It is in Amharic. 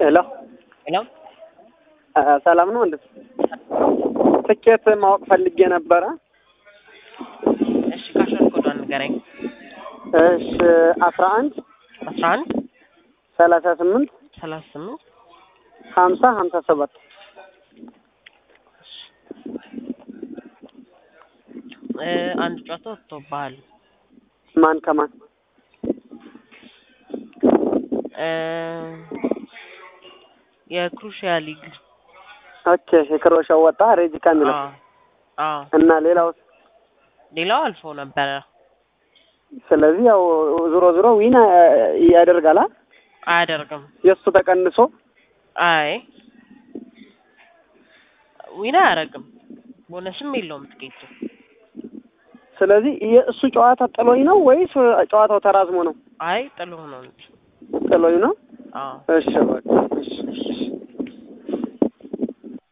ሄሎ ሄሎ ሰላም ነው እንዴ? ትኬት ማወቅ ፈልጌ ነበረ። እሺ ካሽር ኮዷን ንገረኝ። እሺ 11 38 50 57 አንድ ጨዋታ ወጥቶብሃል። ማን ከማን? የክሩሺያ ሊግ። ኦኬ የክሮሻው ወጣ ሬጅ ካሚላ እና ሌላው አልፎ ነበር። ስለዚህ ያው ዞሮ ዊና ያደርጋላ አያደርግም። የሱ ተቀንሶ አይ ዊና አያደርግም። ቦነስም የለውም ትኬቱ። ስለዚህ የእሱ ጨዋታ ጥሎኝ ነው ወይስ ጨዋታው ተራዝሞ ነው? አይ ጥሎኝ ነው። ጥሎኝ ነው። አዎ እሺ በቃ እሺ